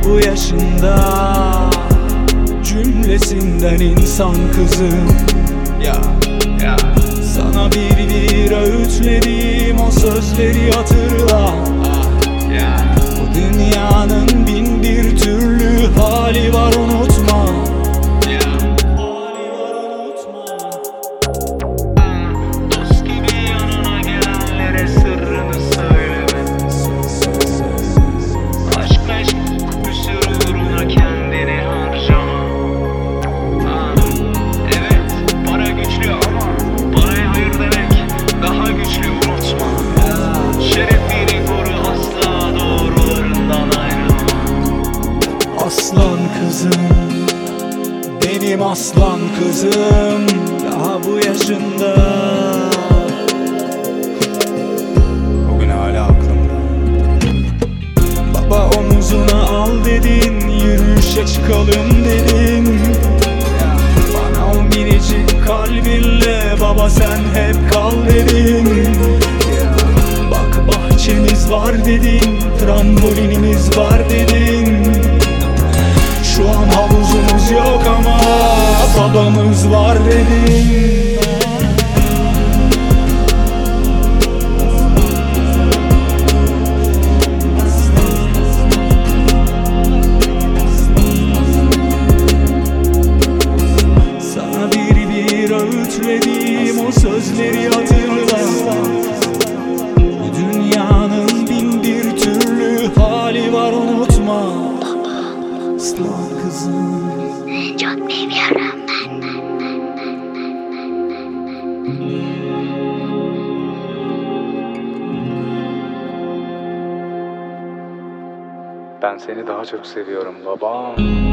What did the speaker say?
bu yaşında. Cümlesinden insan kızım. Ya sana bir öğütledim, o sözleri hatırla. Bu dünyanın bin bir türlü hali var, unutma. Dost gibi yanına gelenlere sırrını söyleme. Aşk meşk bir sürü uğruna kendini harcama. Evet, para güçlü ama paraya hayır demek daha güçlü, unutma. Şerefini koru, asla doğrularından ayrılma. Aslan kızım, benim aslan kızım, daha bu yaşında. Bugün hala aklımda. Baba omuzuna al dedin, yürüyüşe çıkalım dedin. Bana o minicik kalbinle baba sen hep kal dedin. Bak bahçemiz var dedin, trambolinimiz var dedin. Şu an havuzumuz yok ama babamız var dedin. Sana bir öğütledim, o sözleri hatırla. Bu dünyanın bin bir türlü hali var, unutma. Aslan kızım, Çok seviyorum. ben seni daha çok seviyorum babam.